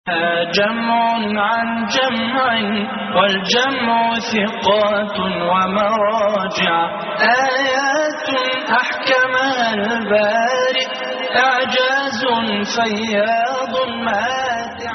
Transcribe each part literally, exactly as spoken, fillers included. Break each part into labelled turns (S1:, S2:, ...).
S1: جمع عن جمع والجمع ثقات ومراجع آيات أحكمها البارئ إعجاز فياض ماتع.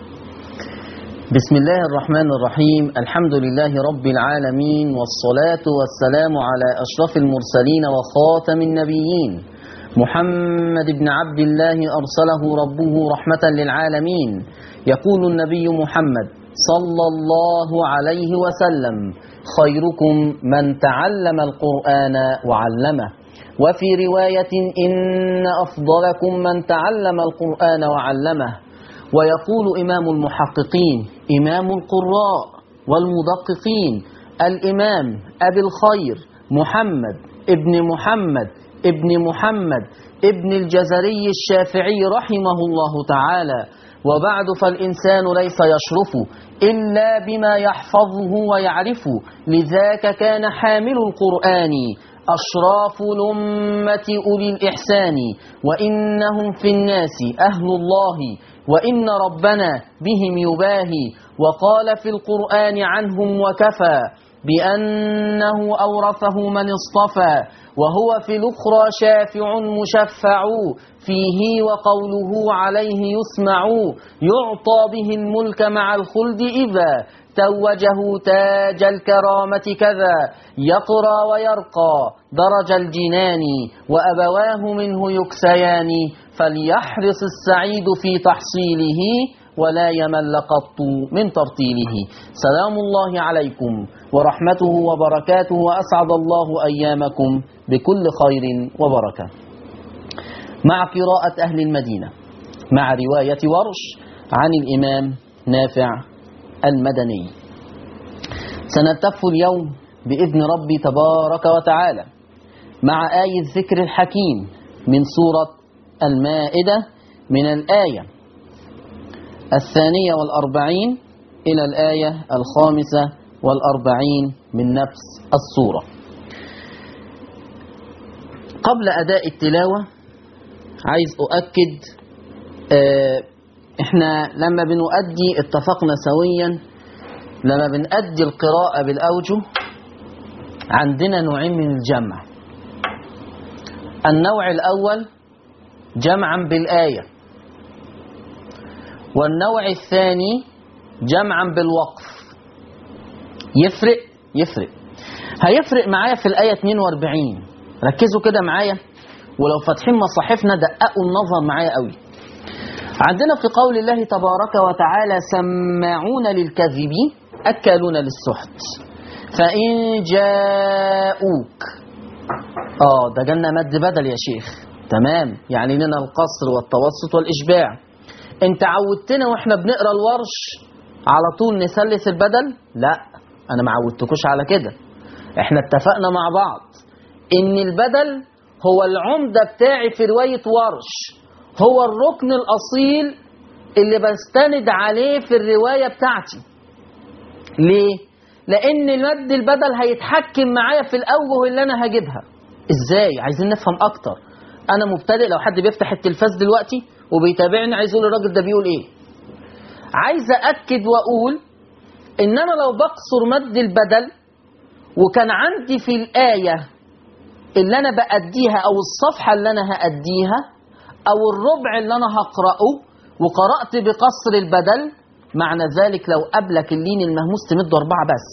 S2: بسم الله الرحمن الرحيم. الحمد لله رب العالمين، والصلاة والسلام على أشرف المرسلين وخاتم النبيين محمد بن عبد الله أرسله ربه رحمة للعالمين. يقول النبي محمد صلى الله عليه وسلم: خيركم من تعلم القرآن وعلمه. وفي رواية: إن أفضلكم من تعلم القرآن وعلمه. ويقول إمام المحققين إمام القراء والمدققين الإمام أبي الخير محمد ابن محمد ابن محمد ابن الجزري الشافعي رحمه الله تعالى: وبعد فالإنسان ليس يشرف إلا بما يحفظه ويعرفه، لذاك كان حامل القرآن أشراف الأمة أولي الإحسان، وإنهم في الناس أهل الله وإن ربنا بهم يباهي. وقال في القرآن عنهم وكفى بأنه أورثه من اصطفى، وهو في الأخرى شافع مشفع فيه وقوله عليه يسمع، يعطى به الملك مع الخلد إذا توجه تاج الكرامة كذا، يقرى ويرقى درج الجنان وأبواه منه يكسيان، فليحرص السعيد في تحصيله ولا يمل قط من ترتيله. سلام الله عليكم ورحمته وبركاته، وأسعد الله أيامكم بكل خير وبركة. مع قراءة أهل المدينة مع رواية ورش عن الإمام نافع المدني، سنلتف اليوم بإذن ربي تبارك وتعالى مع آية الذكر الحكيم من سورة المائدة، من الآية الثانية والأربعين إلى الآية الخامسة والأربعين من نفس السورة. قبل أداء التلاوة عايز أؤكد اه إحنا لما بنؤدي اتفقنا سويا لما بنؤدي القراءة بالأوجه عندنا نوعين من الجمع. النوع الأول جمعا بالآية، والنوع الثاني جمعا بالوقف. يفرق يفرق هيفرق معايا في الآية اثنين وأربعين. ركزوا كده معايا، ولو فاتحين مصاحفنا دققوا النظر معايا قوي. عندنا في قول الله تبارك وتعالى: سماعون للكذب أكالون للسحت فإن جاءوك. اه ده جالنا مد بدل يا شيخ، تمام، يعني لنا القصر والتوسط والإشباع. انت عودتنا واحنا بنقرأ الورش على طول نثلث البدل؟ لا، انا ما عودتكوش على كده. احنا اتفقنا مع بعض ان البدل هو العمدة بتاعي في رواية ورش، هو الركن الأصيل اللي بستند عليه في الرواية بتاعتي. ليه؟ لأن المد البدل هيتحكم معايا في الأوجه اللي أنا هجيبها. إزاي؟ عايزين نفهم أكتر. أنا مبتدئ، لو حد بيفتح التلفاز دلوقتي وبيتابعني عايز يقول الراجل ده بيقول إيه. عايز أأكد وأقول إن أنا لو بقصر مد البدل وكان عندي في الآية اللي أنا بأديها أو الصفحة اللي أنا هأديها أو الربع اللي أنا هقرأه وقرأت بقصر البدل، معنى ذلك لو قبلك اللين المهموس تمد أربعة بس.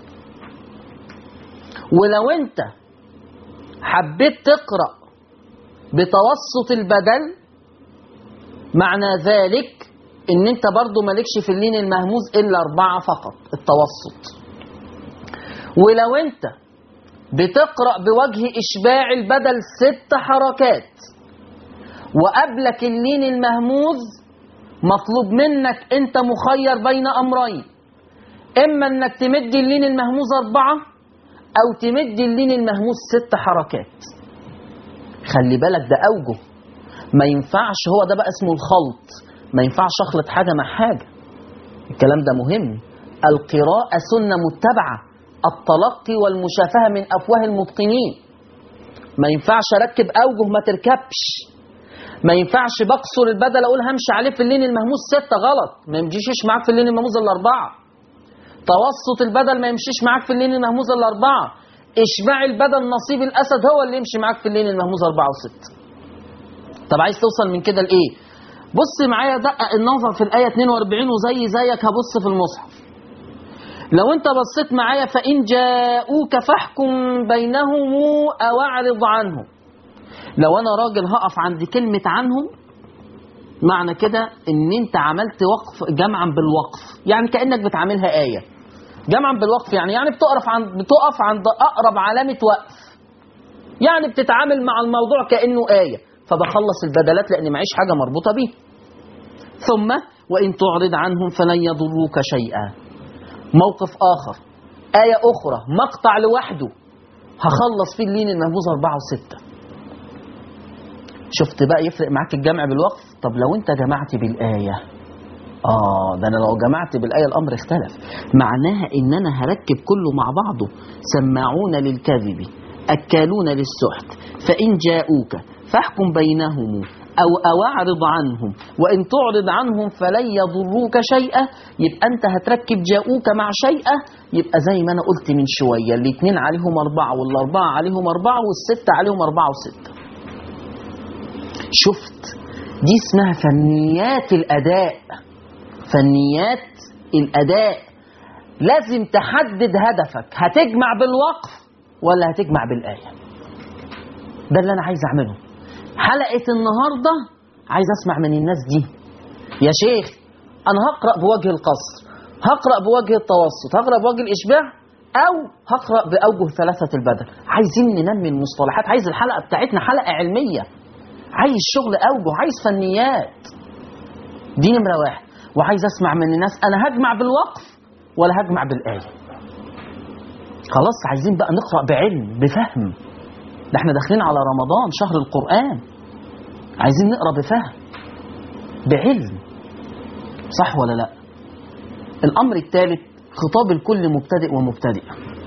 S2: ولو أنت حبيت تقرأ بتوسط البدل، معنى ذلك إن أنت برضو مالكش في اللين المهموس إلا أربعة فقط التوسط. ولو أنت بتقرأ بوجه إشباع البدل ست حركات وقبلك اللين المهموز، مطلوب منك أنت مخير بين أمرين: إما أنك تمد اللين المهموز أربعة أو تمد اللين المهموز ست حركات. خلي بالك ده أوجه، ما ينفعش، هو ده بقى اسمه الخلط، ما ينفعش أخلط حاجة مع حاجة. الكلام ده مهم. القراءة سنة متبعة، التلقي والمشافهة من أفواه المتقنين. ما ينفعش أركب أوجه ما تركبش. ما ينفعش بقصر البدل اقول همشي عليه في اللين المهموس ستة، غلط، ما يمشيش معاك في اللين المهموس الا اربعة. توسط البدل ما يمشيش معاك في اللين المهموس الا اربعة. اشباع البدل نصيب الاسد هو اللي يمشي معاك في اللين المهموس اربعة وستة. طب عايز توصل من كده لايه؟ بص معايا، دقق النظر في الايه اتنين واربعين وزي زيك هبص في المصحف. لو انت بصيت معايا فان جاءوك فاحكم بينهم او اعرض عنهم. لو انا راجل هقف عند كلمة عنهم، معنى كده ان انت عملت وقف جمعا بالوقف، يعني كأنك بتعملها آية. جمعا بالوقف يعني يعني بتقف عند بتقف عند اقرب علامة وقف، يعني بتتعامل مع الموضوع كأنه آية، فبخلص البدلات لان معيش حاجة مربوطة بيه. ثم وان تعرض عنهم فلن يضروك شيئا. موقف اخر، آية اخرى، مقطع لوحده هخلص فيه اللين المهموز اربعة وستة. شفت بقى يفرق معاك الجمع بالوقف؟ طب لو انت جمعت بالآية، اه ده انا لو جمعت بالآية الامر اختلف. معناها ان انا هركب كله مع بعضه. سماعون للكذب اكالون للسحت فان جاءوك فاحكم بينهم او اعرض عنهم وان تعرض عنهم فلن يضروك شيئا. يبقى انت هتركب جاءوك مع شيئا، يبقى زي ما انا قلت من شوية، الاثنين عليهم اربعة والاربعة عليهم اربعة والستة عليهم اربعة وستة. شفت؟ دي اسمها فنيات الأداء. فنيات الأداء لازم تحدد هدفك، هتجمع بالوقف ولا هتجمع بالآية. ده اللي أنا عايز أعمله. حلقة النهاردة عايز أسمع من الناس دي، يا شيخ أنا هقرأ بوجه القصر، هقرأ بوجه التوسط، هقرأ بوجه الإشباع، أو هقرأ بأوجه ثلاثة البدل. عايزين ننمي المصطلحات، عايز الحلقة بتاعتنا حلقة علمية، عايز شغل أوجه، عايز فنيات. دي نمرة واحد. وعايز أسمع من الناس أنا هجمع بالوقف ولا هجمع بالآية. خلاص عايزين بقى نقرأ بعلم بفهم. ده احنا داخلين على رمضان شهر القرآن، عايزين نقرأ بفهم بعلم، صح ولا لا؟ الأمر الثالث خطاب الكل مبتدئ ومبتدئ.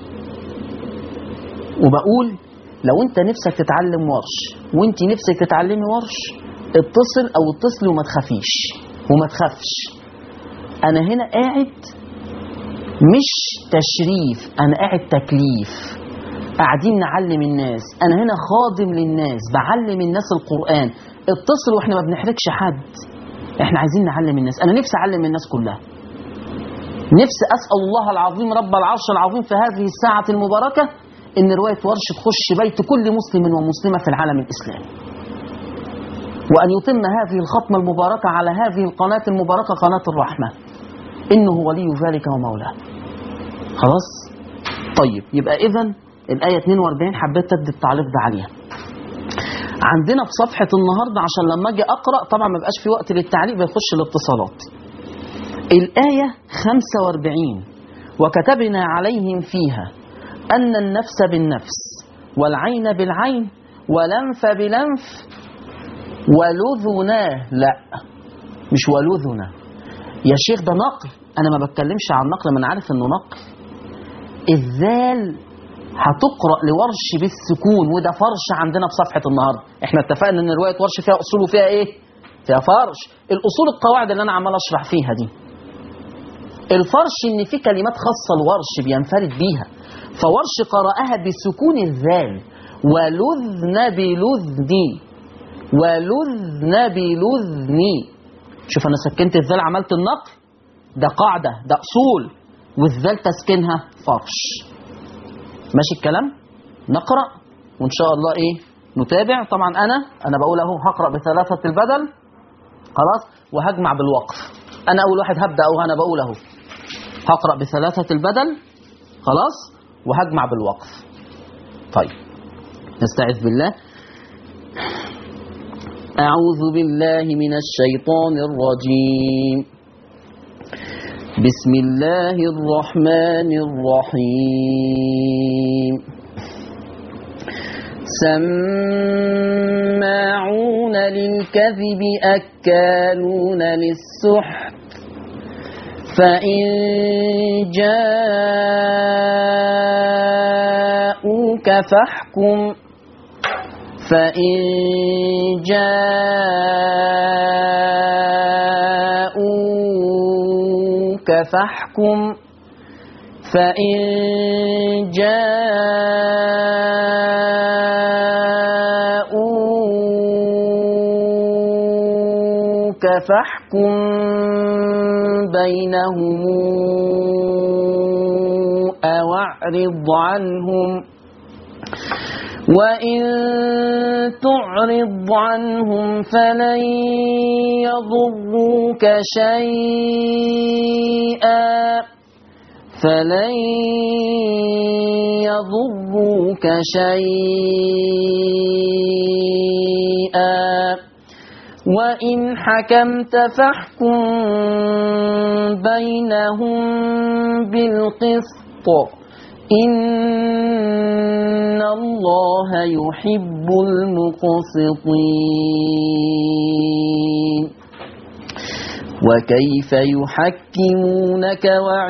S2: وبقول لو انت نفسك تتعلم ورش وانت نفسك تتعلمي ورش، اتصل او اتصلي وما تخافيش وما تخافش. انا هنا قاعد مش تشريف، انا قاعد تكليف. قاعدين نعلم الناس، انا هنا خادم للناس، بعلم الناس القرآن. اتصل واحنا ما بنحرجش حد، احنا عايزين نعلم الناس. انا نفسي اعلم الناس كلها، نفسي اسأل الله العظيم رب العرش العظيم في هذه الساعة المباركة ان رواية ورش تخش بيت كل مسلم ومسلمة في العالم الاسلامي، وان يتم هذه الختمة المباركة على هذه القناة المباركة، قناة الرحمة، انه ولي ذلك ومولاه. خلاص طيب، يبقى اذن الآية اتنين واربعين حبيت تدي التعليق ده عليها. عندنا في صفحة النهاردة عشان لما اجي اقرأ طبعا ما بقاش في وقت للتعليق، بيخش الاتصالات. الآية خمسة واربعين وكتبنا عليهم فيها أن النفس بالنفس والعين بالعين والأنف بلنف ولذنا، لا مش ولذنا يا شيخ، ده نقل. أنا ما بتكلمش عن نقل، ما أنا عارف إنه نقل. الذال هتقرأ لورش بالسكون، وده فرش عندنا في صفحة النهاردة. احنا اتفقنا ان رواية ورش فيها أصول وفيها ايه؟ فيها فرش. الأصول القواعد اللي أنا عمال أشرح فيها دي. الفرش ان في كلمات خاصة الورش بينفرد بيها، فورش قرأها بسكون الذال، ولذن بلذني ولذن بلذني. شوف انا سكنت الذال عملت النقل، ده قاعدة، ده أصول، والذال تسكنها فرش. ماشي الكلام؟ نقرأ وإن شاء الله إيه نتابع. طبعا أنا أنا بقول أهو هقرأ بثلاثة البدل، خلاص، وهجمع بالوقف. أنا أول واحد هبدأ أو أنا بقول أهو هقرأ بثلاثة البدل، خلاص، وهجمع بالوقف. طيب نستعذ بالله. أعوذ بالله من الشيطان الرجيم. بسم الله الرحمن الرحيم. سماعون للكذب أكالون للسحت فإن جاءوك فاحكم فإن جاءوك فاحكم فإن جاءوك فاحكم بينهم أو اعرض عنهم وإن تعرض عنهم فلن يضروك شيئا فلن يضروك شيئا وإن حكمت فاحكم بينهم بالقسط إن الله يحب المقسطين وكيف يحكمونك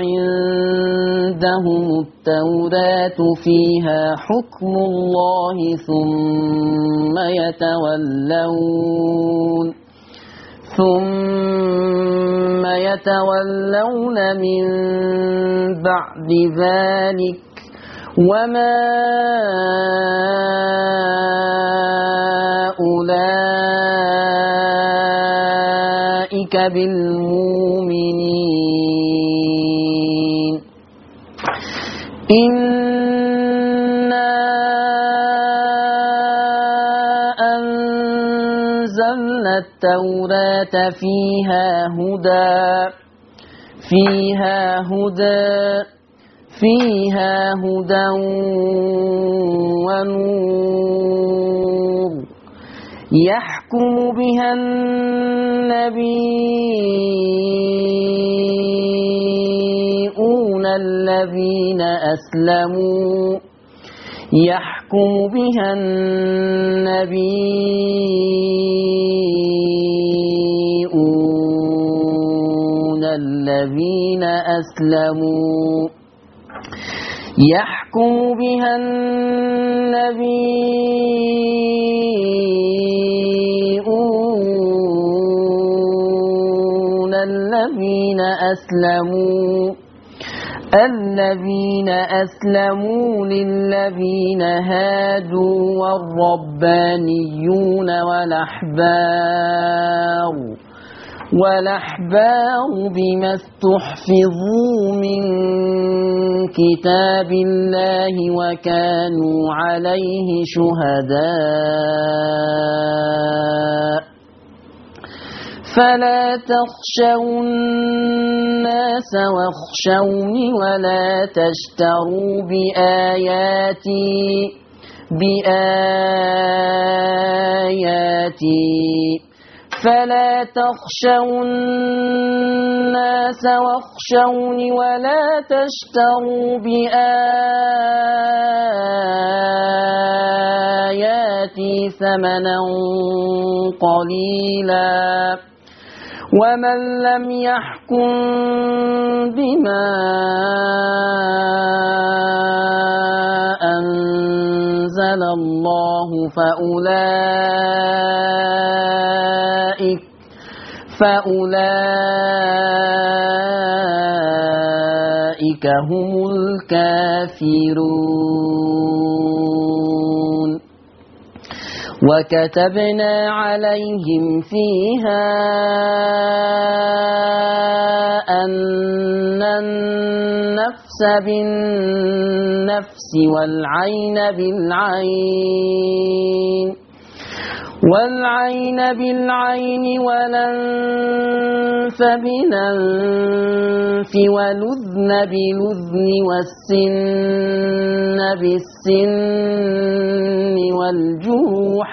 S2: وعندهم التوراة فيها حكم الله ثم يتولون ثم يتولون من بعد ذلك وما أولئك بالمؤمنين إنا أنزلنا التوراة فيها هدى فيها هدى فيها هدى ونور يحكم بها النبيون الذين أسلموا يحكم بها النبيون الذين أسلموا يحكم بها النبيون الذين أسلموا الذين أسلموا للذين هادوا والربانيون والأحبار والأحبار بما استحفظوا من كتاب الله وكانوا عليه شهداء فلا تخشوا الناس واخشوني ولا تشتروا بآياتي بآياتي فلا تخشوا الناس واخشوني ولا تشتروا بآياتي ثمنا قليلا ومن لم يحكم بما أنزل الله فأولئك فأولئك هم الكافرون وكتبنا عليهم فيها أن النفس بالنفس والعين بالعين والعين بالعين والأنف بالأنف والأذن بالأذن والسن بالسن والجروح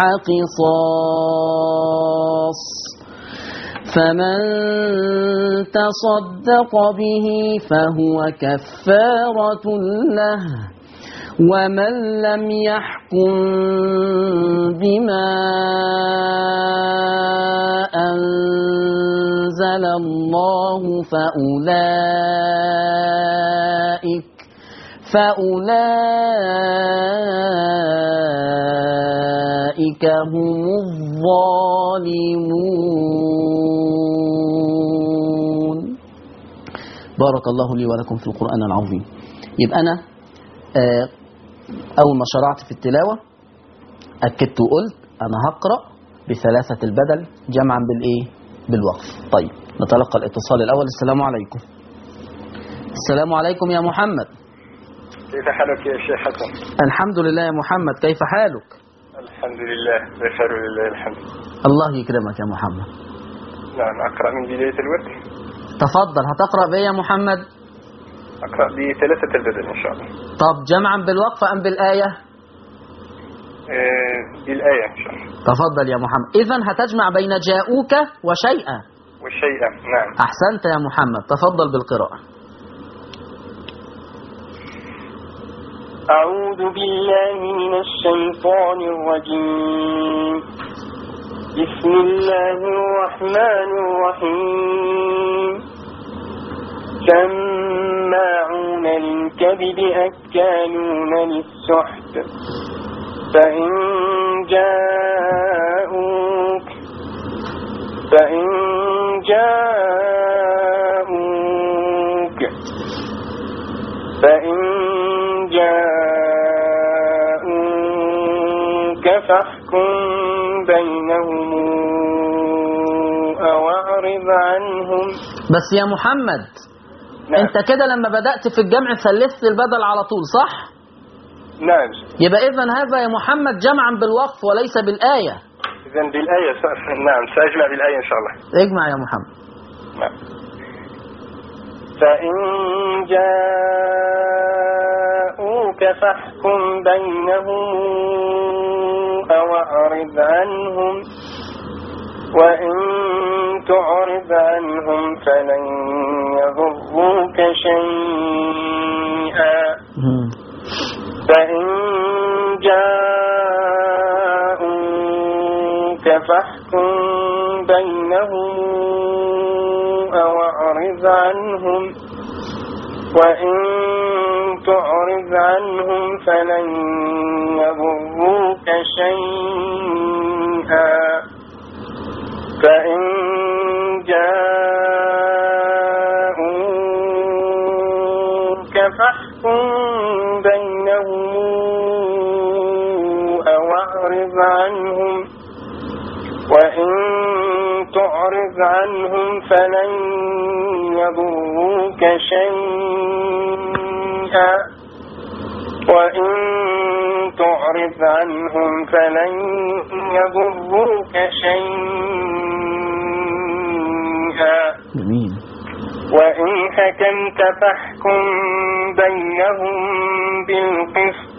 S2: قصاص فمن تصدق به فهو كفارة له ومن لم يحكم بما أنزل الله فأولئك فأولئك أولئك هم الظالمون. بارك الله لي ولكم في القرآن العظيم. يبقى أنا أول ما شرعت في التلاوة أكدت وقلت أنا هقرأ بثلاثة البدل جمعا بالإيه؟ بالوقف. طيب نتلقى الاتصال الأول. السلام عليكم. السلام عليكم يا محمد.
S3: كيف حالك يا شيخ حسن؟
S2: الحمد لله يا محمد، كيف حالك؟
S3: الحمد لله بخير ولله الحمد.
S2: الله يكرمك يا محمد.
S3: نعم أقرأ من بداية الورد.
S2: تفضل. هتقرأ بإيه يا محمد؟
S3: أقرأ بثلاثة البدل إن شاء الله.
S2: طب جمعا بالوقف أم بالآية؟
S3: آه بالآية إن شاء الله.
S2: تفضل يا محمد. إذن هتجمع بين جاءوك وشيئا.
S3: وشيئا نعم.
S2: أحسنت يا محمد، تفضل بالقراءة.
S3: أعوذ بالله من الشيطان الرجيم. بسم الله الرحمن الرحيم. سماعون للكذب أكالون للسحت فإن جاءوك فإن جاءوك فإن جاءوك فاحكم بينهم أو أعرض عنهم.
S2: بس يا محمد
S3: نعم.
S2: انت كده لما بدأت في الجمع ثلثت البدل على طول صح؟
S3: نعم.
S2: يبقى إذن هذا يا محمد جمعا بالوقف وليس بالآية.
S3: إذن بالآية س... نعم سأجمع بالآية إن شاء الله.
S2: اجمع يا محمد.
S3: نعم. فإن جاءوك فاحكم بينهم أو أعرض عنهم وإن تعرض عنهم فلن يضروك شيئا فإن جاءوك فاحكم بينهم أو أعرض عنهم وإن تعرض عنهم فلن يضروك شيئا فإن جاءوك فاحكم بينهم أو أعرض عنهم وإن تعرض عنهم فلن يضروك شيئا وإن تعرض عنهم فلن يضروك شيئا
S2: جميل.
S3: وإن حكمت فاحكم بينهم بالقسط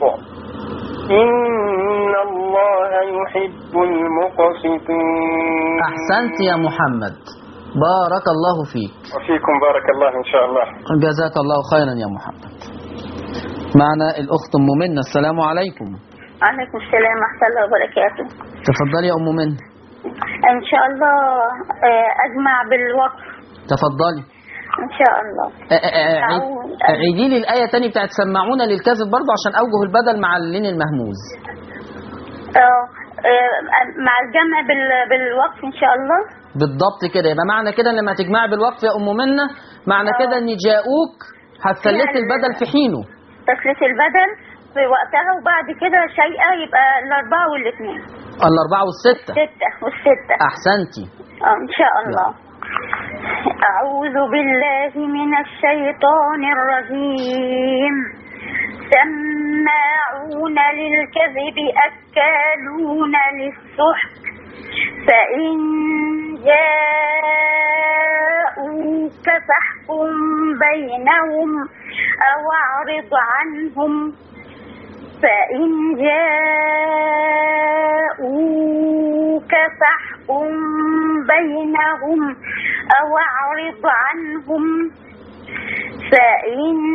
S3: إن الله يحب المقسطين.
S2: أحسنت يا محمد، بارك الله فيك.
S3: وفيكم بارك الله إن شاء الله.
S2: جزاك الله خيرا يا محمد. معنا الأخت أم منى. السلام عليكم.
S4: وعليكم السلام ورحمة الله وبركاته.
S2: تفضلي يا أم منى.
S4: إن شاء الله أجمع بالوقف.
S2: تفضلي.
S4: إن شاء الله.
S2: عيدي لي الآية تاني بتاعت سماعون للكذب برضه عشان أوجه البدل مع اللين المهموز.
S4: اه مع الجمع بالوقف إن شاء الله.
S2: بالضبط كده. يبقى معنى كده لما تجمعي بالوقف يا أم منى معنى كده إن جاءوك هتثلثي البدل في حينه.
S4: تثلث البدل في وقتها وبعد كده شيئا يبقى الأربعة والاثنين.
S2: الأربعة والستة.
S4: ستة والستة.
S2: أحسنتي.
S4: اه إن شاء الله. أعوذ بالله من الشيطان الرجيم. سماعون للكذب أكالون للسحت فإن جاءوك فاحكم بينهم أو أعرض عنهم فإن جاءوك فاحكم بينهم أو أعرض عنهم فإن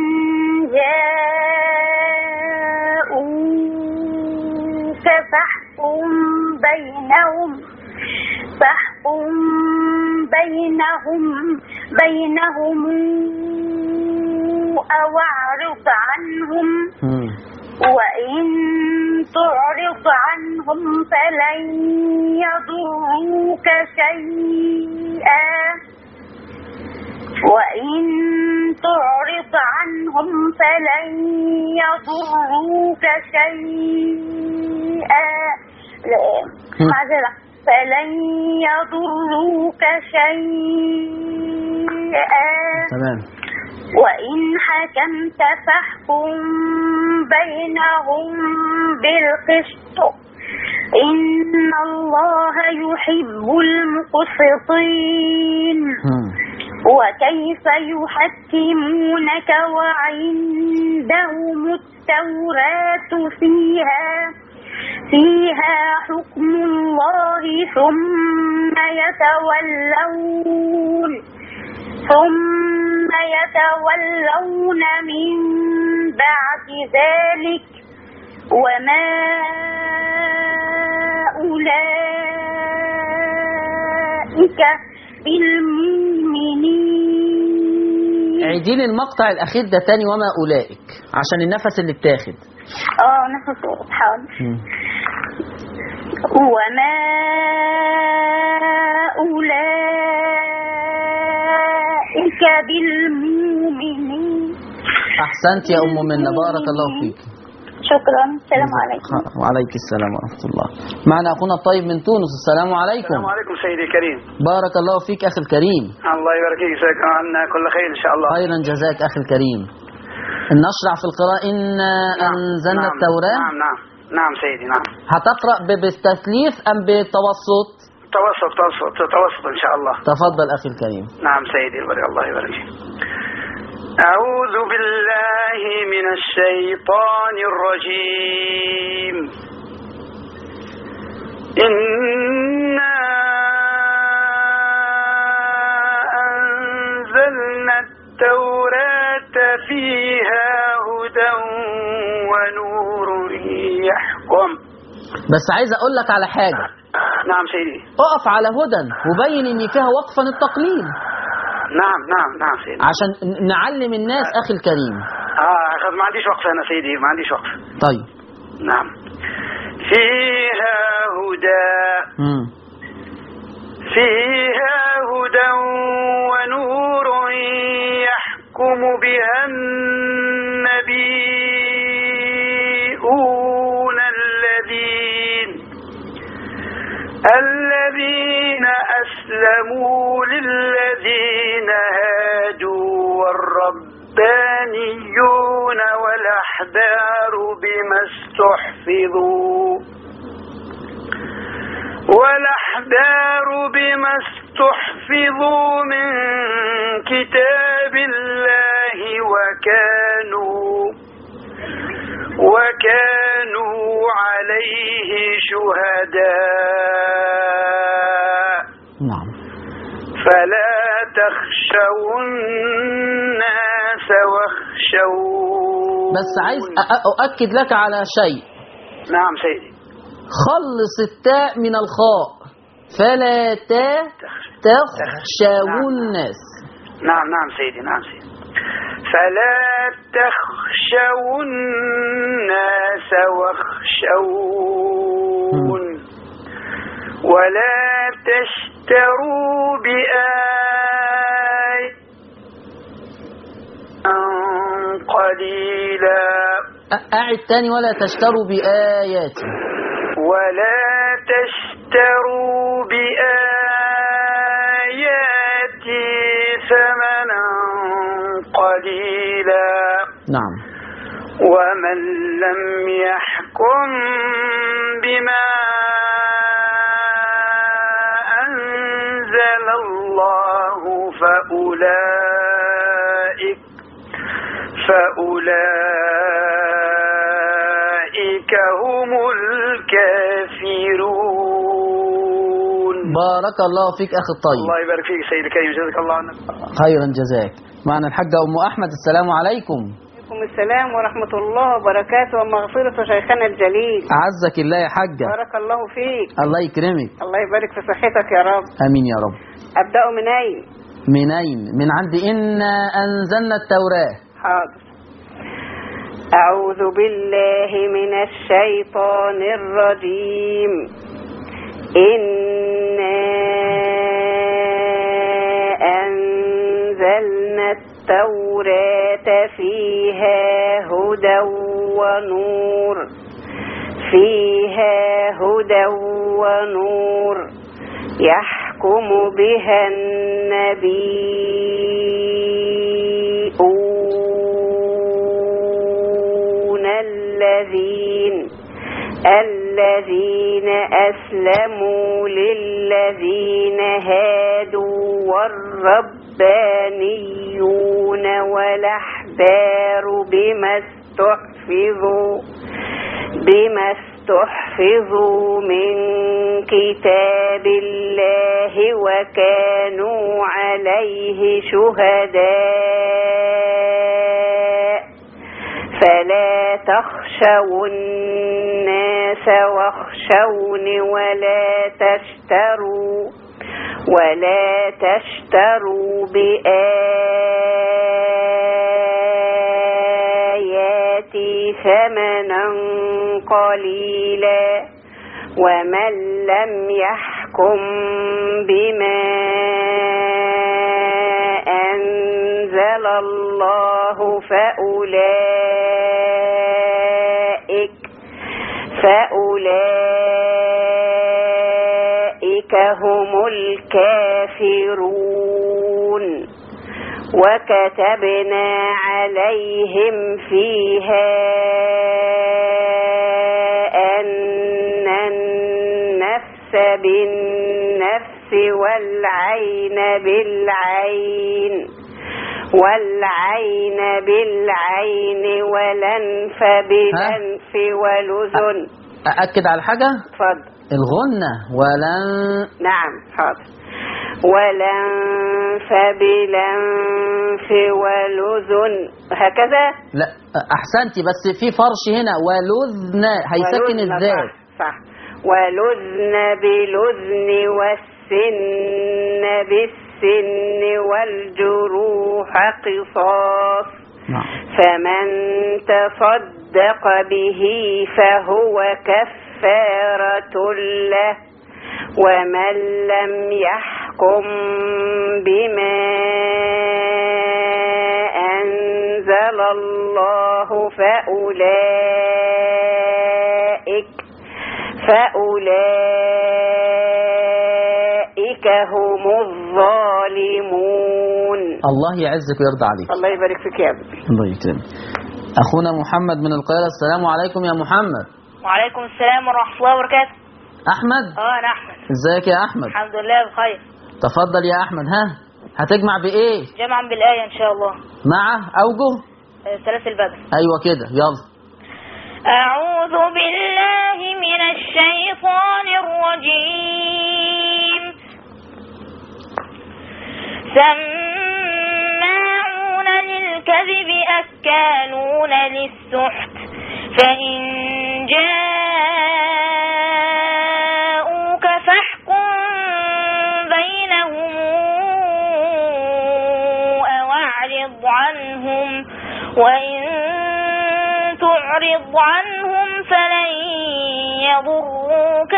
S4: جاءوك فاحكم بينهم فاحكم بينهم بينهم أو أعرض عنهم وإن تعرض عنهم فلن يضروك شيئا وإن تعرض عنهم فلن يضروك شيئا معذرة فلن يضروك شيئا
S2: تمام.
S4: وإن حكمت فاحكم بينهم بالقسط إن الله يحب المقسطين. وكيف يحكمونك وعندهم التوراة فيها فيها حكم الله ثم يتولون ثم يتولون من بعد ذلك وما أولئك بالمؤمنين.
S2: عيدي لي المقطع الأخير ده تاني، وما أولئك، عشان النفس اللي اتاخد.
S4: اه نفس حاضر. وما أولئك بالمؤمنين.
S2: أحسنت يا أم منى، بارك الله فيك.
S4: شكرا. السلام عليكم.
S2: وعليك السلام ورحمة الله. معنا أخونا الطيب من تونس. السلام عليكم.
S3: السلام عليكم سيدي الكريم.
S2: بارك الله فيك أخي الكريم.
S3: الله يبارك فيك، جزاك عنا كل خير إن شاء الله.
S2: خيرا جزاك أخي الكريم. نشرع في القراءة. إنا أنزلنا
S3: نعم
S2: التوراة.
S3: نعم نعم نعم سيدي نعم.
S2: هتقرأ بالتثليث أم بالتوسط؟
S3: توسط توسط توسط إن شاء الله.
S2: تفضل أخي الكريم.
S3: نعم سيدي، الله يبارك فيك. أعوذ بالله من الشيطان الرجيم. إنا أنزلنا التوراة فيها هدى ونور يحكم.
S2: بس عايز أقول لك على حاجة.
S3: نعم سيدي.
S2: اقف على هدى وبين إن فيها وقفا التقليل.
S3: نعم نعم نعم سيدي،
S2: عشان نعلم الناس أخي الكريم.
S3: اه ما عنديش وقف أنا سيدي، ما عنديش وقف.
S2: طيب.
S3: نعم. فيها هدى
S2: مم.
S3: فيها هدى ونور يحكم بها النبيون الذين الذين أسلموا للذين هادوا والربانيون والأحبار بما استحفظوا والأحبار بما استحفظوا من كتاب الله وكانوا وكانوا عليه شهداء.
S2: نعم.
S3: فلا تخشوا الناس واخشون.
S2: بس عايز أؤكد لك على شيء.
S3: نعم سيدي.
S2: خلص التاء من الخاء. فلا تخشوا الناس.
S3: نعم نعم سيدي نعم سيدي. فلا تخشوا الناس واخشون ولا تشتروا بآي قليلا.
S2: أعد تاني. ولا تشتروا بآياتي.
S3: ولا تشتروا بآياتي ثمنا قليلا.
S2: نعم.
S3: ومن لم يحكم بما أنزل الله فأولئك فأولئك هم الكافرون.
S2: بارك الله فيك أخي الطيب.
S3: الله يبارك فيك سيدي الكريم، جزاك الله عنك.
S2: خيرا جزاك. معنا الحاجة أم أحمد. السلام عليكم.
S5: وعليكم السلام ورحمة الله وبركاته ومغفرة شيخنا الجليل.
S2: أعزك الله يا حاجة.
S5: بارك الله فيك.
S2: الله يكرمك.
S5: الله يبارك في صحتك يا رب.
S2: أمين يا رب.
S5: أبدأ من أين؟
S2: من أين؟ من عند إنا أنزلنا التوراة.
S5: حاضر. أعوذ بالله من الشيطان الرجيم. إنا أنزلنا التوراة فيها هدى ونور فيها هدى ونور يحكم بها النبيون الذين الذين أسلموا للذين هادوا والربانيون والأحبار بما استحفظوا بما استحفظوا من كتاب الله وكانوا عليه شهداء فلا تخشوا الناس واخشون ولا تشتروا ولا تشتروا بآياتي ثمنا قليلا ومن لم يحكم بما أنزل الله فأولئك فأولئك هم الكافرون. وكتبنا عليهم فيها أن النفس بالنفس والعين بالعين والعين بالعين والأنف بالأنف والأذن.
S2: أأكد على حاجة؟
S5: اتفضل.
S2: الغنة ولن.
S5: نعم حاضر. والأنف بالأنف والأذن هكذا.
S2: لا أحسنتي بس في فرش هنا ولذن هيسكن الذال.
S5: صح, صح. ولذن بالأذن والسن بالسن والجروح قصاص.
S2: نعم.
S5: فمن تصدق به فهو كفارة له ومن لم يحكم بما أنزل الله فأولئك فأولئك هم الظالمون.
S2: الله يعزك ويرضى عليك.
S5: الله يبارك فيك يا ابني.
S2: الله يكرمك. أخونا محمد من القاهرة. السلام عليكم يا محمد.
S6: وعليكم السلام ورحمة الله وبركاته.
S2: أحمد.
S6: اه أنا أحمد.
S2: ازيك يا أحمد؟
S6: الحمد لله بخير.
S2: تفضل يا أحمد. ها هتجمع بإيه؟
S6: جمعا بالآية إن شاء الله.
S2: مع أوجه
S6: سلاسل بدر.
S2: أيوة كده يلا.
S6: أعوذ بالله من الشيطان الرجيم. سماعون للكذب أكالون للسحت فإن جاءوك فاحكم بينهم أو أعرض عنهم وإن تعرض عنهم فلن يضروك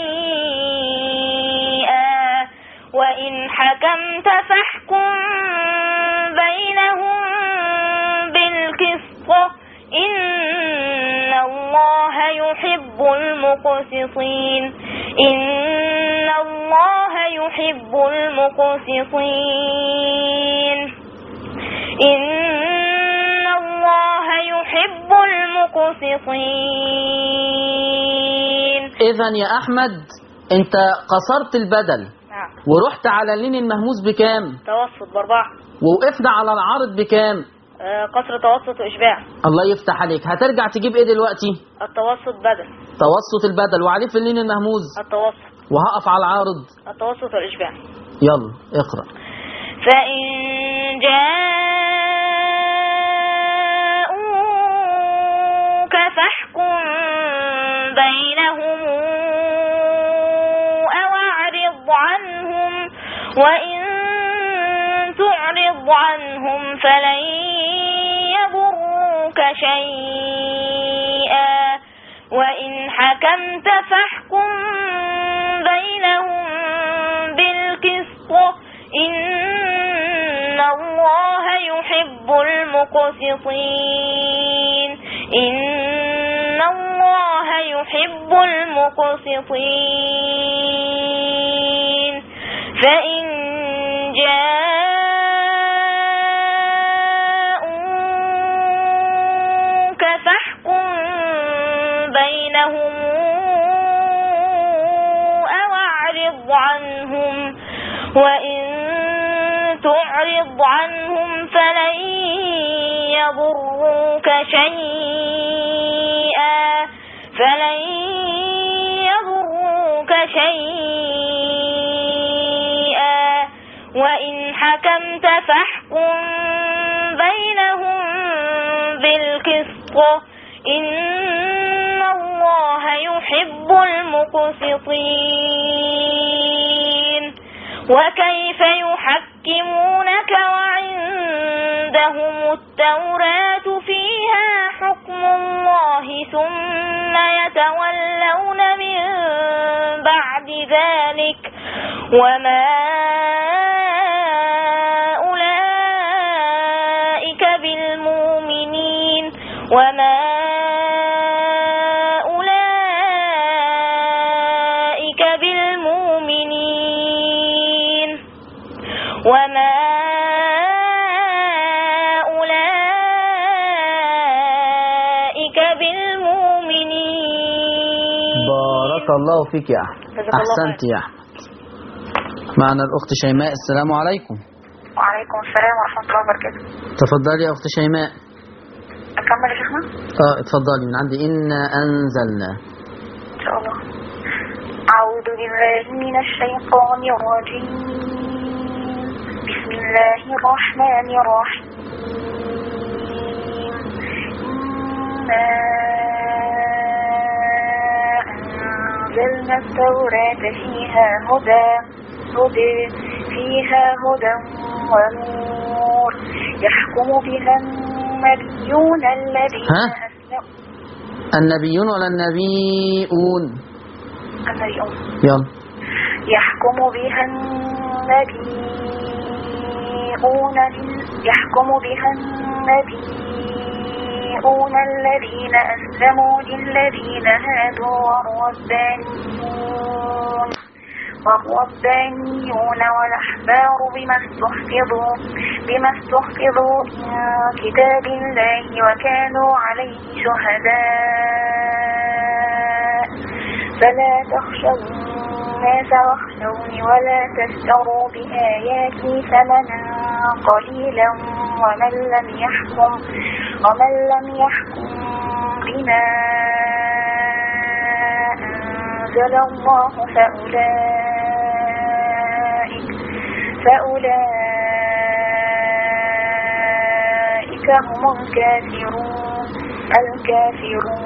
S6: شيئا وإن حكمت فاحكم بينهم بالقسط إن الله يحب المقسطين. إن الله يحب المقسطين. إن الله يحب المقسطين.
S2: إذن يا أحمد أنت قصرت البدل.
S6: نعم.
S2: ورحت على اللين المهموس بكام؟
S6: توسط بأربعة.
S2: ووقفنا على العارض بكام؟
S6: آه قصر توسط وإشباع.
S2: الله يفتح عليك. هترجع تجيب إيه دلوقتي؟
S6: التوسط بدل.
S2: توسط البدل وعليه في اللين المهموس
S6: التوسط.
S2: وهقف على العارض
S6: التوسط والإشباع.
S2: يلا اقرأ.
S6: فإن جاءوك فاحكم بينهم أو أعرض عنهم وإن تعرض عنهم فلن يضروك شيئا وإن حكمت فاحكم بينهم بالقسط إن الله يحب المقسطين إن الله يحب المقسطين فإن جاءوك فاحكم بينهم أو أعرض عنهم وإن تعرض عنهم فلن يضروك شيئا فلن يضروك شيئا وإن حكمت فاحكم بينهم بالقسط إن الله يحب المقسطين وكيف يحكمونك وعندهم التوراة فيها حكم الله ثم يتولون من بعد ذلك وما أولئك بالمؤمنين وما أولئك بالمؤمنين وما أولئك بالمؤمنين.
S2: بارك الله فيك يا أحمد. أحسنت يا أحمد. معنا الأخت شيماء. السلام عليكم.
S4: وعليكم السلام ورحمة الله وبركاته.
S2: تفضلي يا أخت شيماء.
S4: أكمل يا شيخنا؟
S2: اه اتفضلي من عندي. إنا أنزلنا.
S4: إن شاء الله. أعوذ بالله من الشيطان الرجيم. بسم الله الرحمن الرحيم. إنا أنزلنا التوراة فيها هدى هدى فيها هدى ونور يحكم بها النبيون الذين
S2: ها؟
S4: أسلموا.
S2: النبيون ولا النبيون؟
S4: النبيون.
S2: يلا.
S4: يحكم بها النبيون يحكم بها النبيون الذين أسلموا للذين هادوا والربانيون والربانيون والأحبار بما استحفظوا بما استحفظوا من كتاب الله وكانوا عليه شهداء فلا تخشوا الناس واخشوني ولا تشتروا بآياتي ثمنا قليلا ومن لم يحكم ومن لم يحكم بما أنزل الله فأولئك فأولئك هم الكافرون الكافرون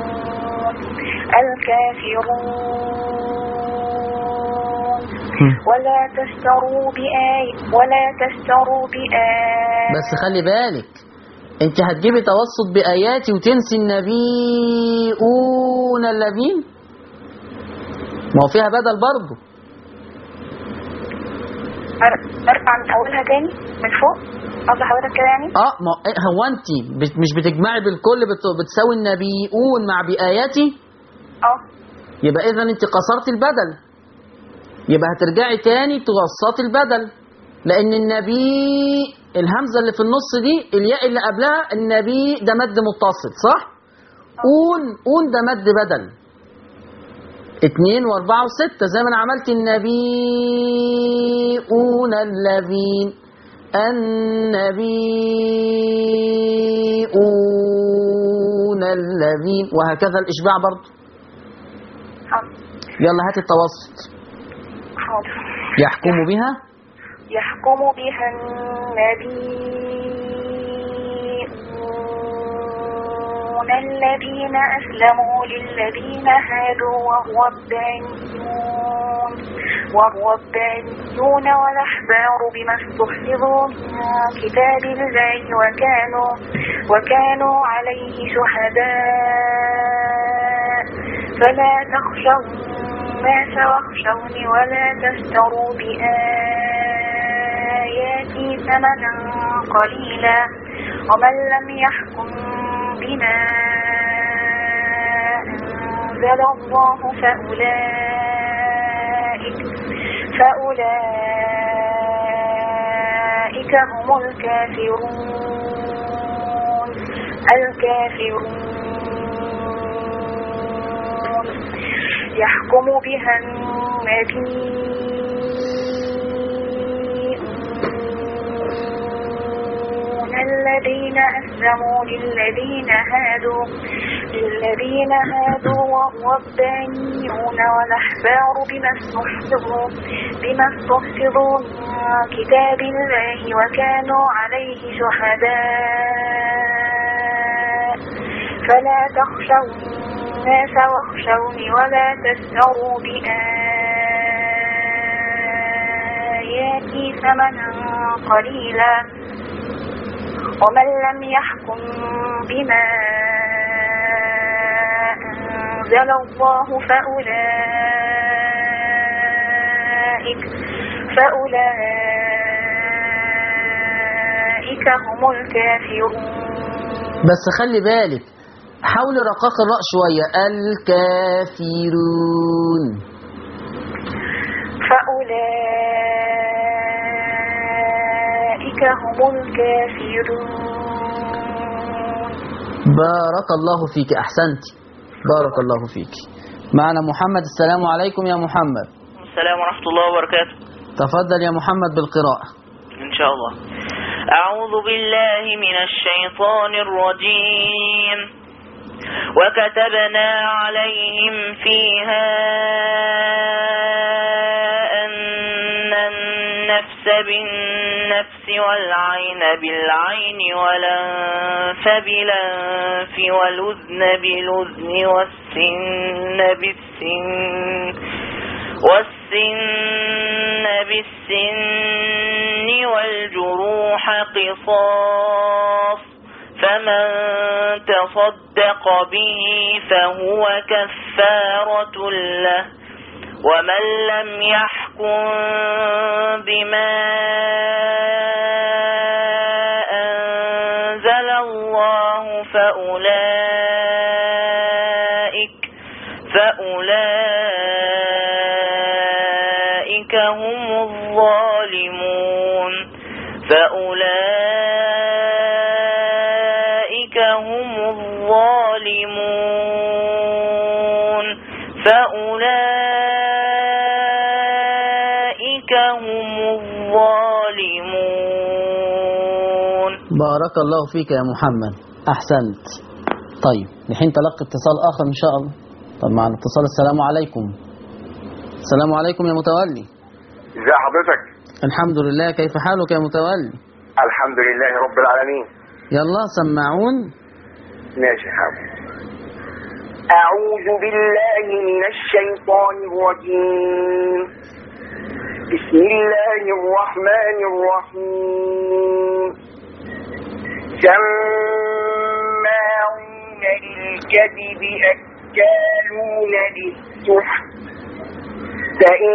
S4: الكافرون ولا تشتروا بآي ولا تشتروا بآي.
S2: بس خلي بالك انت هتجيبي توسط بآياتي وتنسي النبيون الذين، ما هو فيها بدل برضه.
S4: ارفع من اولها تاني من فوق قصد حضرتك كده يعني؟
S2: اه ما هو انت مش بتجمعي بالكل بتساوي النبيون مع بآياتي؟
S4: اه
S2: يبقى اذا انت قصرت البدل، يبقى هترجعي تاني توسطي البدل، لان النبي الهمزه اللي في النص دي الياء اللي قبلها النبي ده مد متصل صح؟ اون اون ده مد بدل اتنين واربعة وستة زي ما انا عملت النبيون الذين النبيون الذين وهكذا الاشباع برضه. يلا هات التوسط.
S4: حاضر.
S2: يحكم بها
S4: يحكم بها النبيون الذين أسلموا للذين هادوا والربانيون والربانيون والأحبار بما استحفظوا من كتاب الله وكانوا وكانوا عليه شهداء فلا تخشوا الناس واخشوني ولا تشتروا بآياتي ثمنا قليلا ومن لم يحكم بما أنزل الله فأولئك فأولئك هم الكافرون الكافرون يحكم بها النبيون الذين أسلموا للذين هادوا للذين هادوا والربانيون والأحبار بما استحفظوا بما استحفظوا من كتاب الله وكانوا عليه شهداء فلا تخشوا الناس واخشوني ولا تشتروا بآياتي ثمنا قليلا ومن لم يحكم بما أنزل الله فأولئك فأولئك هم الكافرون.
S2: بس خلي بالك حاول رقاق الراء شوية. الكافرون.
S4: فأولئك هم الكافرون.
S2: بارك الله فيك، أحسنت، بارك الله فيك. معنا محمد. السلام عليكم يا محمد.
S7: السلام ورحمة الله وبركاته.
S2: تفضل يا محمد بالقراءة
S7: إن شاء الله. أعوذ بالله من الشيطان الرجيم. وكتبنا عليهم فيها أن النفس بالنفس والعين بالعين والأنف بالأنف والأذن بالأذن والسن بالسن والسن بالسن والجروح قصاص فمن تصدق به فهو كفارة له ومن لم يحكم بما أنزل الله فأولئك فأولئك هم الظالمون فأولئك هم الظالمون فأولئك هم الظالمون.
S2: بارك الله فيك يا محمد، أحسنت. طيب الحين تلقي اتصال آخر إن شاء الله. طب معنا اتصال. السلام عليكم. السلام عليكم يا متولي.
S3: ازي حضرتك؟
S2: الحمد لله، كيف حالك يا متولي؟
S3: الحمد لله رب العالمين.
S2: يلا سمعون.
S3: ماشي حاضر. أعوذ بالله من الشيطان الرجيم. بسم الله الرحمن الرحيم. سماعون للكذب أكالون للسحت فإن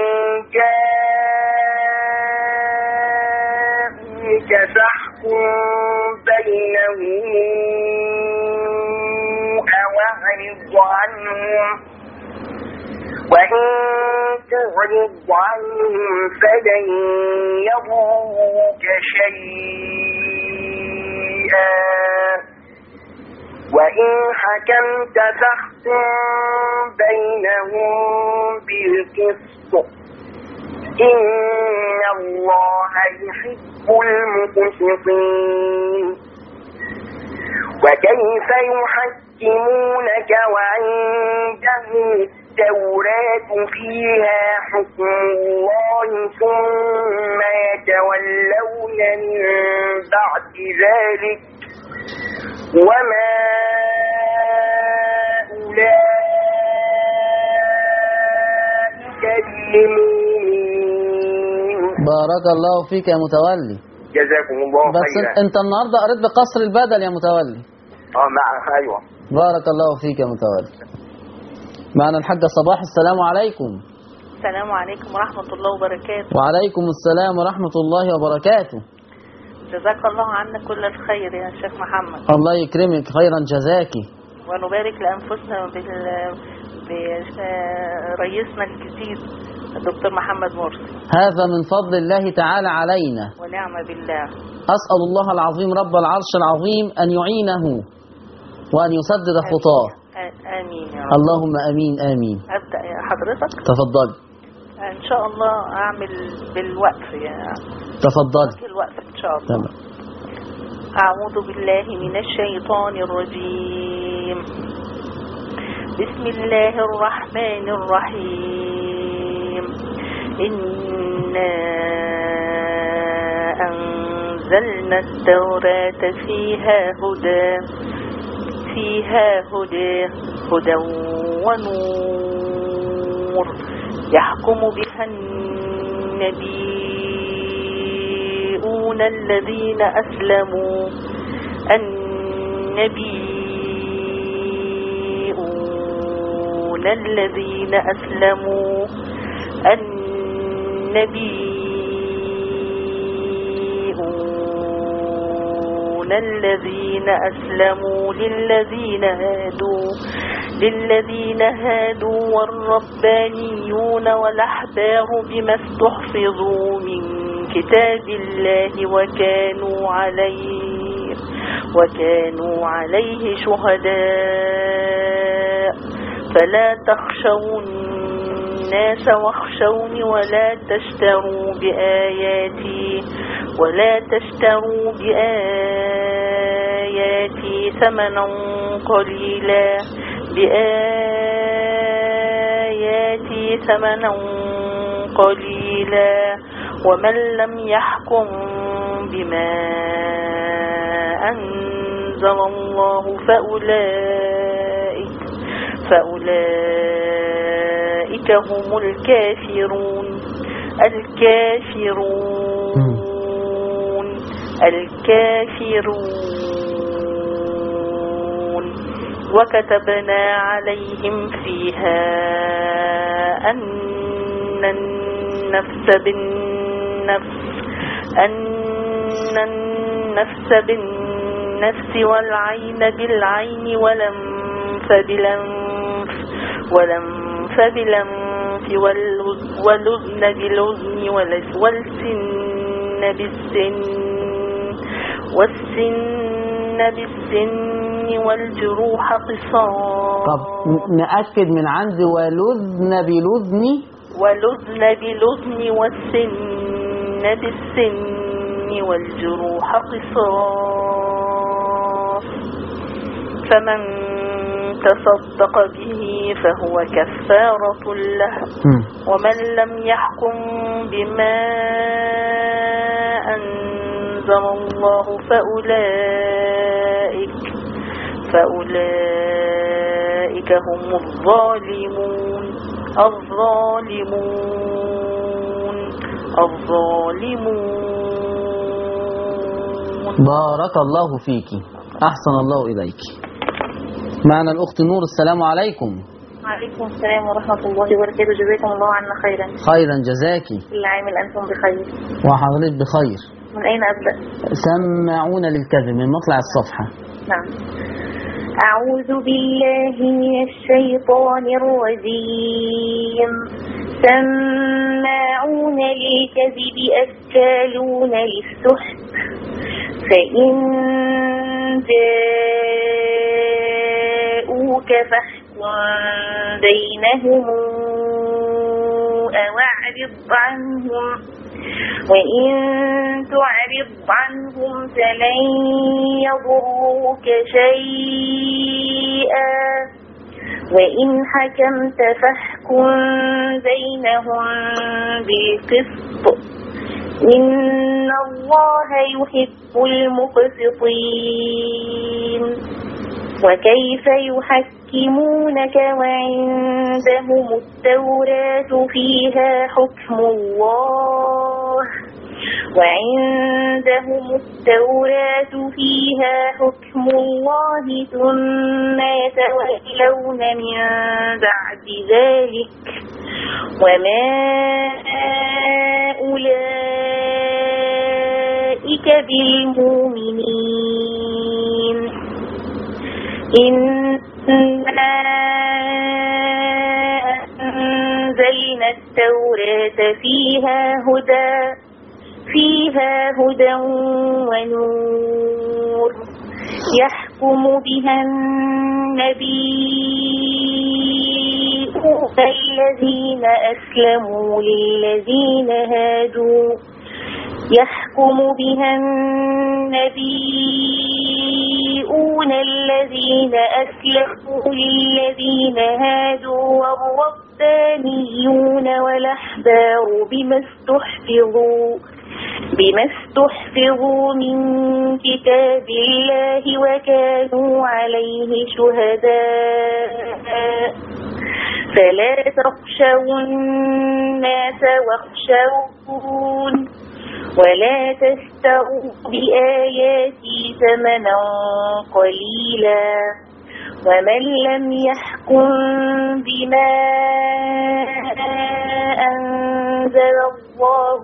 S3: جاءوك فاحكم بينهم أو أعرض عنهم وإن تعرض عنهم فلن يضروك شيئا وإن حكمت فاحكم بينهم بالقسط إن الله يحب المقسطين. وكيف يحكمونك وعندهم التوراة فيها حكم الله ثم يتولون من بعد ذلك وما أولئك المسلمين.
S2: بارك الله فيك يا متولي.
S3: جزاكم الله
S2: بس
S3: خيرا.
S2: انت النهارده قريت بقصر البدل يا متولي.
S3: اه مع ايوه.
S2: بارك الله فيك يا متولي. معنا الحاجة صباح. السلام عليكم.
S8: السلام عليكم ورحمة الله وبركاته.
S2: وعليكم السلام ورحمة الله وبركاته.
S8: جزاك الله عنا كل الخير يا شيخ محمد.
S2: الله يكرمك، خيرا جزاكي.
S8: ونبارك لأنفسنا بال... برئيسنا الجديد الدكتور محمد مرسي.
S2: هذا من فضل الله تعالى علينا
S8: ونعم بالله.
S2: أسأل الله العظيم رب العرش العظيم أن يعينه وأن يسدد خطاه.
S8: آمين يا رب.
S2: اللهم آمين آمين.
S8: أبدأ يا حضرتك.
S2: تفضل.
S8: إن شاء الله أعمل بالوقف يا
S2: تفضل.
S8: الوقف إن شاء الله.
S2: تمام.
S8: أعوذ بالله من الشيطان الرجيم. بسم الله الرحمن الرحيم. إنا أنزلنا التوراة فيها هدى فيها هدى هدى ونور يحكم بها النبيون الذين أسلموا النبيون الذين أسلموا النبيون الذين أسلموا للذين هادوا للذين هادوا والربانيون والأحبار بما استحفظوا من كتاب الله وكانوا عليه وكانوا عليه شهداء فلا تخشوا الناس واخشوني ولا تشتروا بآياتي ولا تشتروا بآياتي ثمنا قليلا بآياتي ثمنا قليلا ومن لم يحكم بما أنزل الله فأولئك فأولئك هم الكافرون الكافرون الكافرون وكتبنا عليهم فيها أن النفس بالنفس أن النفس بالنفس والعين بالعين والأنف بالأنف والأنف بالأنف والأذن بالأذن والسن بالسن والسن بالسن والجروح قصاص.
S2: طب نأكد من عند ولذن بلذن
S8: ولذن بلذن والسن بالسن والجروح قصاص فمن تصدق به فهو كفارة له ومن لم يحكم بما أنزل الله فأولئك فأولئك هم الظالمون الظالمون الظالمون.
S2: بارك الله فيك، أحسن الله إليك. معنا الأخت نور. السلام عليكم.
S4: وعليكم السلام ورحمة الله وبركاته. جزاكم الله عنا خيرا.
S2: خيرا جزاكي.
S4: كل عام أنتم بخير.
S2: وحضرتك بخير.
S4: من أين أبدأ؟
S2: سمعون للكذب من مطلع الصفحة.
S4: نعم. أعوذ بالله من الشيطان الرجيم. سماعون للكذب أكالون للسحت فإن جاءوك فاحكم بينهم أو أعرض عنهم وإن تعرض عنهم فلن يضروك شيئا وإن حكمت فاحكم بينهم بالقسط إن الله يحب المقسطين. وكيف يحكمونك وعندهم التوراة فيها حكم الله وعندهم التوراة فيها حكم الله ثم يتولون من بعد ذلك وما أولئك بالمؤمنين إنا أنزلنا التوراة فيها هدى فيها هدى ونور يحكم بها النبيون الذين أسلموا للذين هادوا يحكم بها النبيون الذين أسلموا للذين هادوا والربانيون والأحبار بما استحفظوا بما استحفظوا من كتاب الله وكانوا عليه شهداء فلا تخشوا الناس واخشون ولا تشتروا بآياتي ثمنا قليلا ومن لم يحكم بما أنزل الله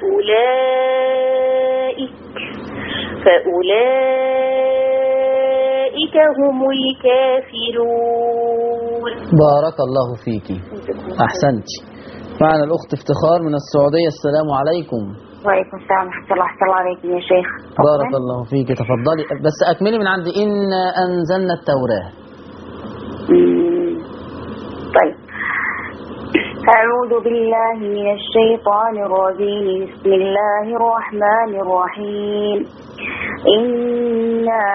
S4: فأولئك فأولئك هم الكافرون.
S2: بارك الله فيك، أحسنت. معنا الأخت افتخار من السعودية. السلام عليكم.
S9: وعليكم السلام ورحمة الله. أحسن الله عليكم يا شيخ.
S2: بارك الله فيك، تفضلي. بس أكملي من عند إنا أنزلنا التوراة.
S9: طيب، أعوذ بالله من الشيطان الرجيم. بسم الله الرحمن الرحيم. إنا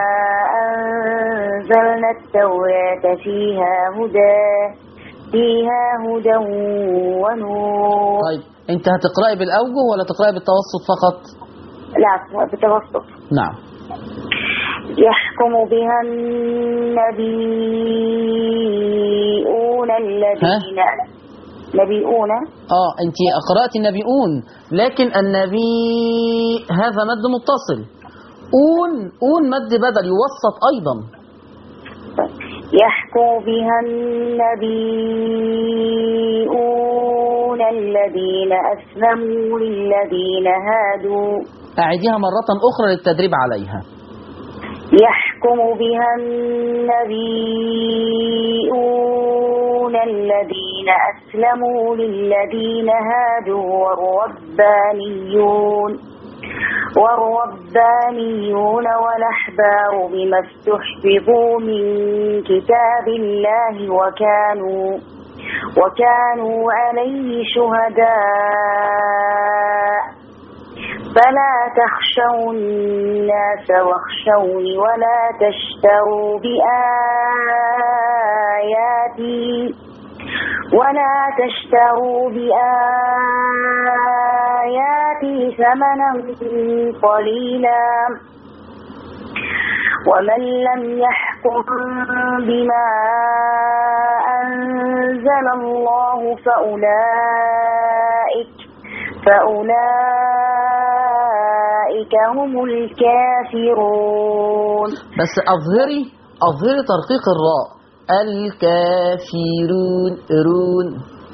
S9: أنزلنا التوراة فيها هدى فيها هدى ونور.
S2: طيب، أنت هتقرأي بالأوجه ولا تقرأي بالتوسط فقط؟
S9: لا، بالتوسط.
S2: نعم.
S9: يحكم بها النبيون الذين ها؟ نبيون
S2: اه انت قرأت النبيون، لكن النبي هذا مد متصل. اون اون مد بدل يوسط ايضا.
S9: يحكم بها النبيون الذين أسلموا للذين هادوا.
S2: أعيديها مرة أخرى للتدريب عليها.
S9: يحكم بها النبيون الذين أسلموا للذين هادوا والربانيون والربانيون والأحبار بما استحفظوا من كتاب الله وكانوا وكانوا عليه شهداء فلا تخشوا الناس واخشوني ولا تشتروا بآياتي ولا تشتروا بآياتي ثمنا قليلا ومن لم يحكم بما أنزل الله فأولئك فأولئك هم الكافرون.
S2: بس أظهري أظهري ترقيق الراء. الكافرون رون.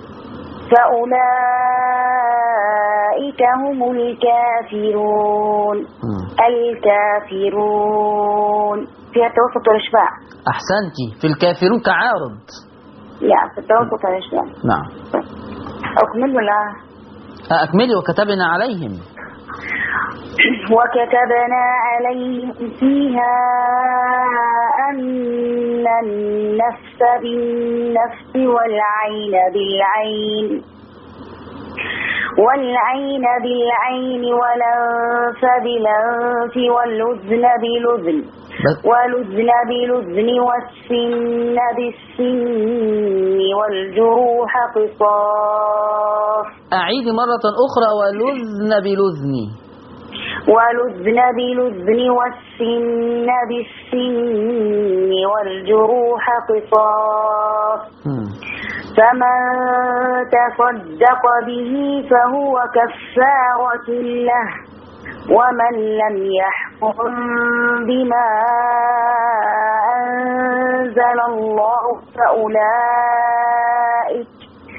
S9: فأولئك هم الكافرون. م. الكافرون فيها توسط والإشباع.
S2: أحسنتي. في الكافرون كعارض.
S9: لا، في التوسط والإشباع.
S2: نعم.
S9: أكمل ولا
S2: أكملي. وكتبنا عليهم
S9: وكتبنا عليهم فيها أن النفس بالنفس والعين بالعين والعين بالعين والأنف بالأنف والأذن بالأذن والأذن بالأذن والسن بالسن والجروح قصاص.
S2: أعيد مرة أخرى. والأذن بالأذن
S9: ولزن بلزن والسن بالسن والجروح قصاص فمن تصدق به فهو كفارة له ومن لم يحكم بما أنزل الله فأولئك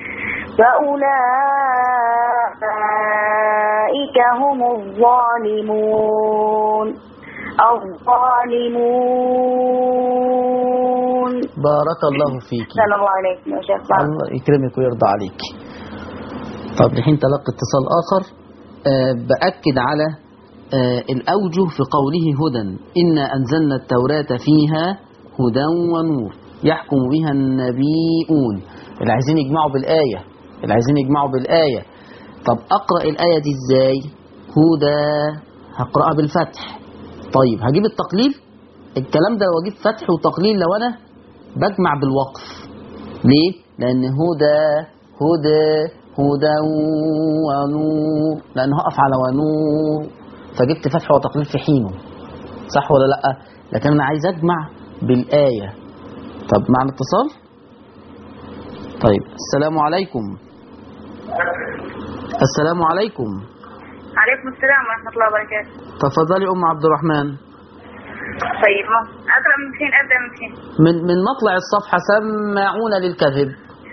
S9: فأولئك هم الظالمون الظالمون.
S2: بارك الله فيك.
S9: السلام عليكم يا شيخ.
S2: الله يكرمك ويرضى عليك. طب الحين تلقى اتصال آخر. أه بأكد على أه الأوجه في قوله هدى، إنا أنزلنا التوراة فيها هدى ونور يحكم بها النبيون. اللي عايزين يجمعوا بالآية اللي عايزين يجمعوا بالآية طب أقرأ الآية دي إزاي؟ هدى هقرأها بالفتح. طيب هجيب التقليل. الكلام ده لو أجيب فتح وتقليل لو أنا بجمع بالوقف. ليه؟ لأن هدى هدى هدى ونور، لأن هقف على ونور فجبت فتح وتقليل في حينه، صح ولا لأ؟ لكن أنا عايز أجمع بالآية. طب معنا اتصال. طيب السلام عليكم. السلام عليكم.
S4: عليكم السلام ورحمة الله وبركاته.
S2: تفضلي أم عبد الرحمن.
S4: طيب أقرأ من فين؟ أبدأ من فين؟
S2: من من مطلع الصفحة. سماعون للكذب.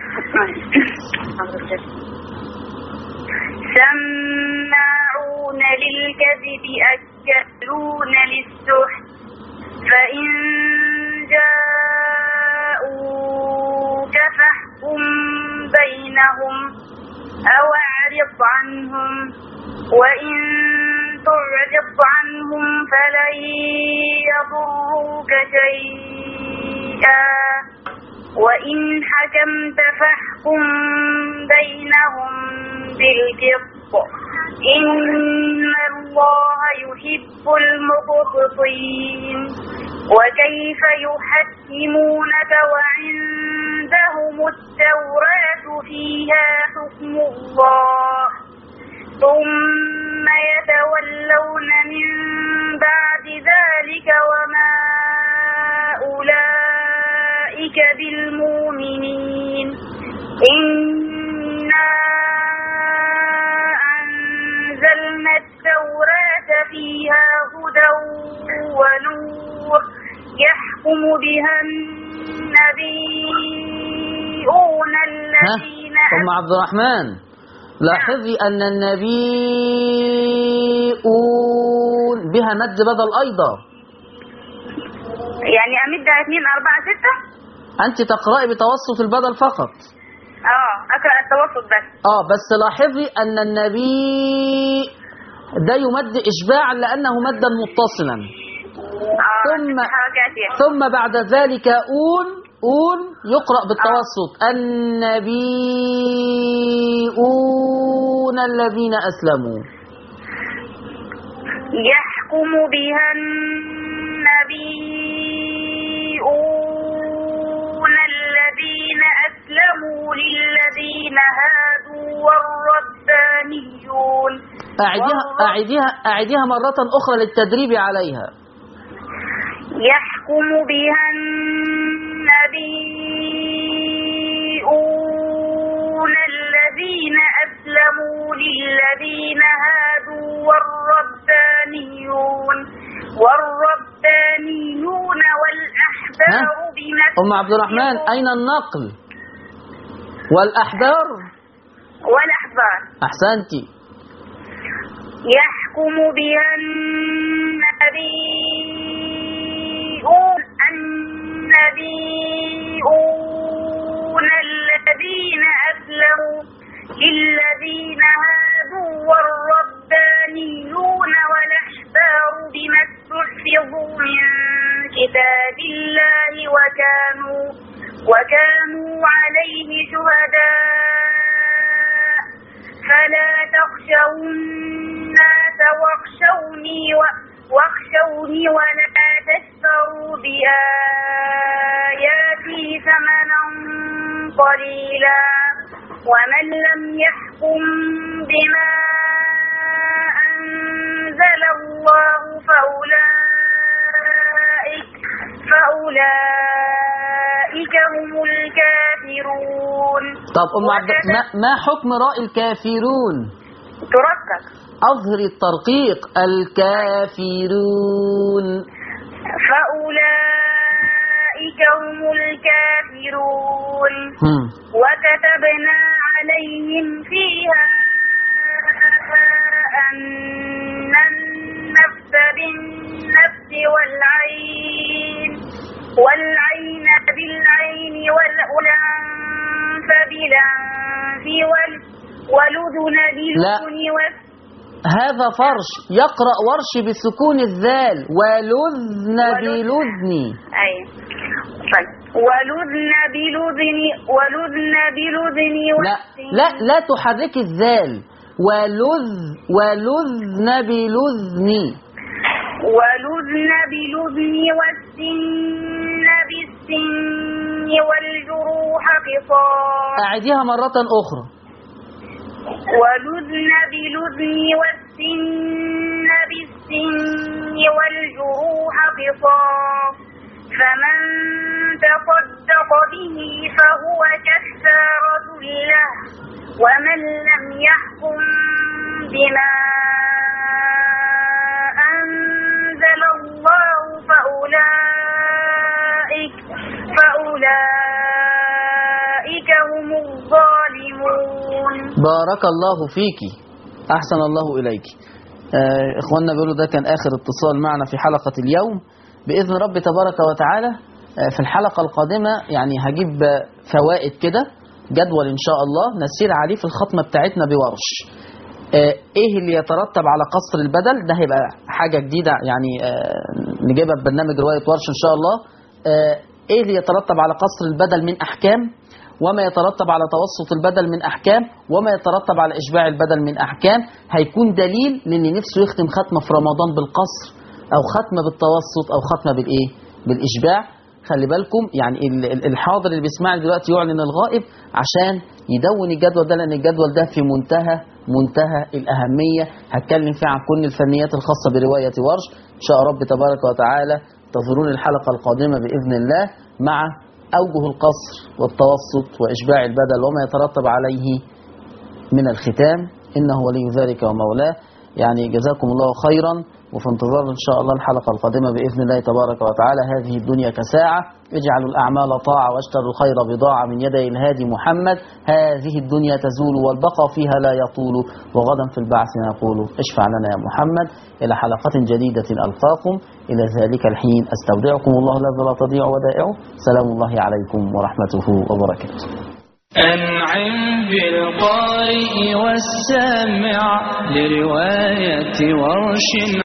S4: سماعون للكذب أكلون للسحت فإن جاءوك فاحكم بينهم أو أعرض عنهم وإن تعرض عنهم فلن يضروك شيئا وإن حكمت فاحكم بينهم بالقسط إن الله يحب المقسطين. وكيف يحكمونك وعندهم التوراة فيها حكم الله ثم يتولون من بعد ذلك وما أولئك بالمؤمنين. إنا أنزلنا التوراة فيها هدى ونور يحكم بها النبيون الذين
S2: أم عبد الرحمن لاحظي أن النبيون بها مد بدل أيضا.
S4: يعني أمدها اثنين أربعة ستة.
S2: أنت تقرأي بتوسط البدل فقط.
S4: اه أقرأ التوسط بس.
S2: اه بس لاحظي أن النبي ده يمد إشباعا لأنه مدا متصلا.
S4: آه
S2: ثم ثم بعد ذلك أون أون يقرأ بالتوسط. آه. النبيون الذين أسلموا
S4: يحكم بها النبيون الذين أسلموا للذين هادوا والربانيون.
S2: أعيدها أعيدها أعيدها مرة أخرى للتدريب عليها.
S4: يحكم بها النبيون الذين أسلموا للذين هادوا والربانيون والربانيون والأحبار بما
S2: أم عبد الرحمن أين النقل؟ والأحبار
S4: والأحبار.
S2: أحسنتي.
S4: يحكم بها النبيون النبيون الذين أسلموا للذين هادوا والربانيون والأحبار بما استحفظوا من كتاب الله وكانوا وكانوا عليه شهداء فلا تخشوا الناس واخشوني واخشوني ولا تشتروا بآياتي ثمنا قليلا ومن لم يحكم بما أنزل الله
S9: الله فأولئك فأولئك هم الكافرون.
S2: طب أم عبد ما, ما حكم راء الكافرون؟
S9: تركز.
S2: أظهر الترقيق الكافرون.
S9: فأولئك هم الكافرون.
S2: هم.
S9: وكتبنا عليهم فيها أن النفس بالنفس والعين والعين بالعين والأنف بالأنف والأذن بالأذن.
S2: هذا فرش، يقرأ ورش بسكون الذال ولذن بلذن.
S9: أيوة طيب ولذن بلذن ولذن بلذن.
S2: لا لا لا تحرك الذال. ولذ ولذن بلذن
S9: ولذن بلذن والسن بالسن والجروح قصاص.
S2: أعيديها مرة أخرى.
S9: ولذن بلذن والسن بالسن والجروح قصاص فمن تصدق به فهو كفارة له ومن لم يحكم بما أنزل الله فأولئك فأولئك هم الظالمون.
S2: بارك الله فيك، أحسن الله إليك. آه إخواننا بيقولوا ده كان آخر اتصال معنا في حلقة اليوم. بإذن رب تبارك وتعالى آه في الحلقة القادمة يعني هجيب فوائد كده، جدول إن شاء الله نسير عليه في الختمة بتاعتنا بورش. آه إيه اللي يترتب على قصر البدل؟ ده هيبقى حاجة جديدة يعني آه نجيبها في برنامج رواية ورش إن شاء الله. آه إيه اللي يترتب على قصر البدل من أحكام، وما يترتب على توسط البدل من أحكام، وما يترتب على إشباع البدل من أحكام. هيكون دليل لأن نفسه يختم ختمة في رمضان بالقصر أو ختمة بالتوسط أو ختمة بالإيه؟ بالإشباع. خلي بالكم يعني الحاضر اللي بيسمعني دلوقتي يعلن الغائب عشان يدون الجدول ده، لأن الجدول ده في منتهى منتهى الأهمية. هتكلم فيه عن كل الفنيات الخاصة برواية ورش إن شاء رب تبارك وتعالى. انتظرون الحلقة القادمة بإذن الله مع أوجه القصر والتوسط وإشباع البدل وما يترتب عليه من الختام. إنه ولي ذلك ومولاه. يعني جزاكم الله خيرا، وفي انتظار إن شاء الله الحلقة القادمة بإذن الله تبارك وتعالى. هذه الدنيا كساعة، اجعلوا الأعمال طاعة واشتروا الخير بضاعة من يدي الهادي محمد. هذه الدنيا تزول والبقاء فيها لا يطول، وغدا في البعث نقول اشفع لنا يا محمد. إلى حلقة جديدة ألقاكم، إلى ذلك الحين أستودعكم الله الذي لا تضيع ودائعه. سلام الله عليكم ورحمته وبركاته.
S1: أنعم بالقارئ والسامع لرواية ورش.